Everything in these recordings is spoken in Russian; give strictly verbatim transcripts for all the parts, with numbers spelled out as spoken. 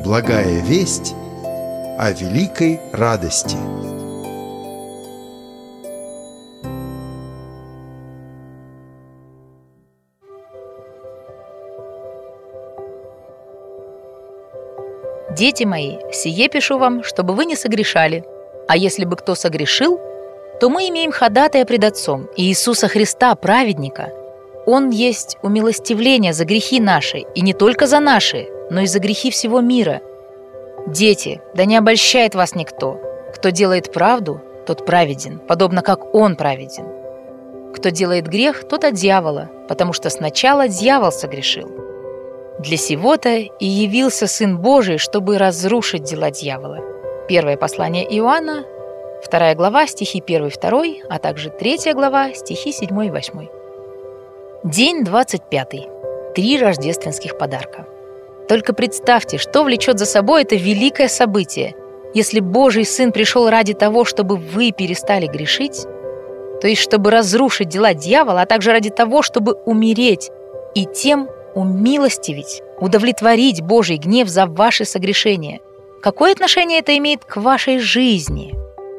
Благая весть о великой радости. Дети мои, сие пишу вам, чтобы вы не согрешали. А если бы кто согрешил, то мы имеем ходатая пред Отцом, Иисуса Христа, праведника. Он есть умилостивление за грехи наши, и не только за наши, но и за грехи всего мира. Дети, да не обольщает вас никто. Кто делает правду, тот праведен, подобно как Он праведен. Кто делает грех, тот от дьявола, потому что сначала дьявол согрешил. Для сего-то и явился Сын Божий, чтобы разрушить дела дьявола. Первое послание Иоанна, вторая глава, стихи первый, второй, а также третья глава, стихи седьмой и восьмой. День двадцать пятый. Три рождественских подарка. Только представьте, что влечет за собой это великое событие. Если Божий Сын пришел ради того, чтобы вы перестали грешить, то есть чтобы разрушить дела дьявола, а также ради того, чтобы умереть и тем умилостивить, удовлетворить Божий гнев за ваши согрешения. Какое отношение это имеет к вашей жизни?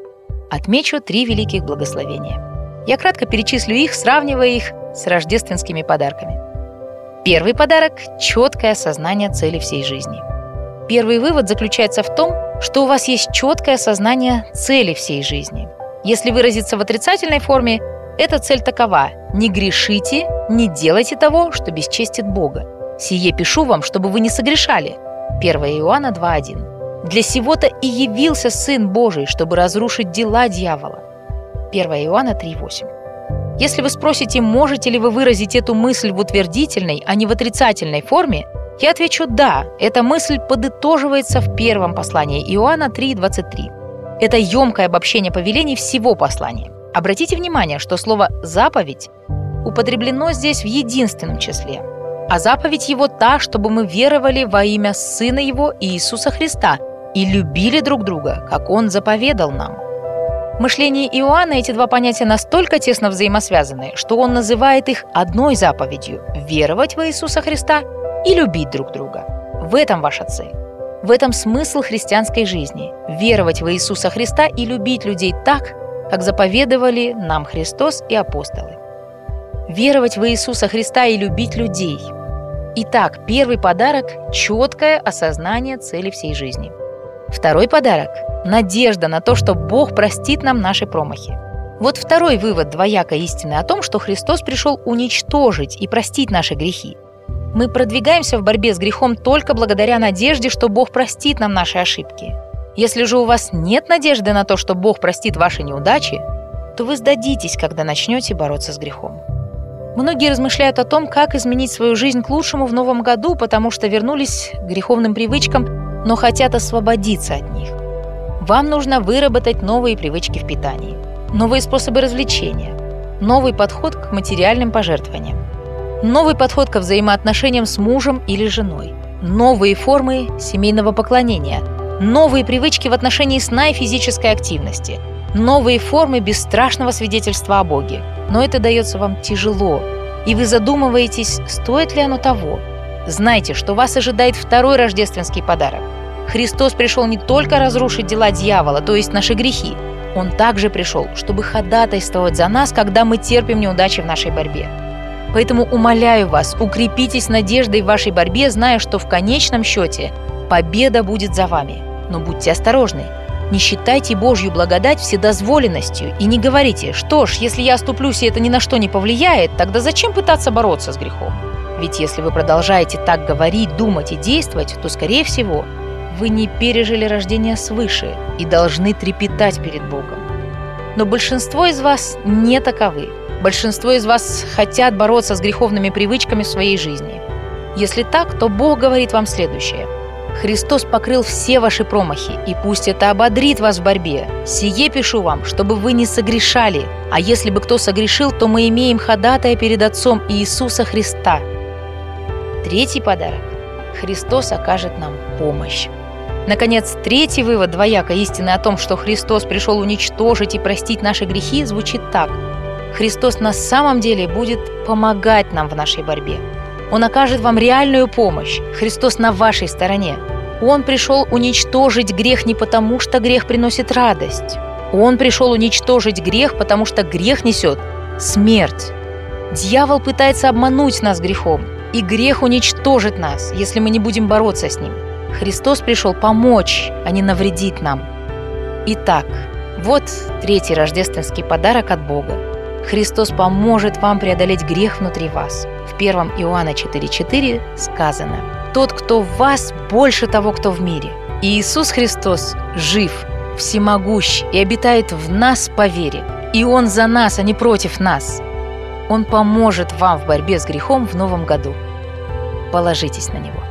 Отмечу три великих благословения. Я кратко перечислю их, сравнивая их с рождественскими подарками. Первый подарок – четкое осознание цели всей жизни. Первый вывод заключается в том, что у вас есть четкое осознание цели всей жизни. Если выразиться в отрицательной форме, эта цель такова: не грешите, не делайте того, что бесчестит Бога. Сие пишу вам, чтобы вы не согрешали. первое Иоанна два один. Для сего-то и явился Сын Божий, чтобы разрушить дела дьявола. первое Иоанна три восемь. Если вы спросите, можете ли вы выразить эту мысль в утвердительной, а не в отрицательной форме, я отвечу «да». Эта мысль подытоживается в первом послании Иоанна три двадцать три. Это емкое обобщение повелений всего послания. Обратите внимание, что слово «заповедь» употреблено здесь в единственном числе. А заповедь Его та, чтобы мы веровали во имя Сына Его Иисуса Христа и любили друг друга, как Он заповедал нам. В мышлении Иоанна эти два понятия настолько тесно взаимосвязаны, что он называет их одной заповедью – веровать во Иисуса Христа и любить друг друга. В этом ваша цель. В этом смысл христианской жизни – веровать во Иисуса Христа и любить людей так, как заповедовали нам Христос и апостолы. Веровать во Иисуса Христа и любить людей. Итак, первый подарок – четкое осознание цели всей жизни. Второй подарок – надежда на то, что Бог простит нам наши промахи. Вот второй вывод двоякой истины о том, что Христос пришел уничтожить и простить наши грехи. Мы продвигаемся в борьбе с грехом только благодаря надежде, что Бог простит нам наши ошибки. Если же у вас нет надежды на то, что Бог простит ваши неудачи, то вы сдадитесь, когда начнете бороться с грехом. Многие размышляют о том, как изменить свою жизнь к лучшему в новом году, потому что вернулись к греховным привычкам, но хотят освободиться от них. Вам нужно выработать новые привычки в питании, новые способы развлечения, новый подход к материальным пожертвованиям, новый подход ко взаимоотношениям с мужем или женой, новые формы семейного поклонения, новые привычки в отношении сна и физической активности, новые формы бесстрашного свидетельства о Боге. Но это дается вам тяжело, и вы задумываетесь, стоит ли оно того. Знайте, что вас ожидает второй рождественский подарок. Христос пришел не только разрушить дела дьявола, то есть наши грехи. Он также пришел, чтобы ходатайствовать за нас, когда мы терпим неудачи в нашей борьбе. Поэтому умоляю вас, укрепитесь надеждой в вашей борьбе, зная, что в конечном счете победа будет за вами. Но будьте осторожны. Не считайте Божью благодать вседозволенностью и не говорите: что ж, если я оступлюсь и это ни на что не повлияет, тогда зачем пытаться бороться с грехом? Ведь если вы продолжаете так говорить, думать и действовать, то, скорее всего, вы не пережили рождение свыше и должны трепетать перед Богом. Но большинство из вас не таковы. Большинство из вас хотят бороться с греховными привычками в своей жизни. Если так, то Бог говорит вам следующее: Христос покрыл все ваши промахи, и пусть это ободрит вас в борьбе. Сие пишу вам, чтобы вы не согрешали, а если бы кто согрешил, то мы имеем ходатая перед Отцом Иисуса Христа. Третий подарок. Христос окажет нам помощь. Наконец, третий вывод двоякой истины о том, что Христос пришел уничтожить и простить наши грехи, звучит так. Христос на самом деле будет помогать нам в нашей борьбе. Он окажет вам реальную помощь. Христос на вашей стороне. Он пришел уничтожить грех не потому, что грех приносит радость. Он пришел уничтожить грех, потому что грех несет смерть. Дьявол пытается обмануть нас грехом, и грех уничтожит нас, если мы не будем бороться с ним. Христос пришел помочь, а не навредить нам. Итак, вот третий рождественский подарок от Бога. Христос поможет вам преодолеть грех внутри вас. В первом Иоанна четыре четыре сказано: «Тот, кто в вас, больше того, кто в мире». И Иисус Христос жив, всемогущ и обитает в нас по вере. И Он за нас, а не против нас. Он поможет вам в борьбе с грехом в новом году. Положитесь на Него.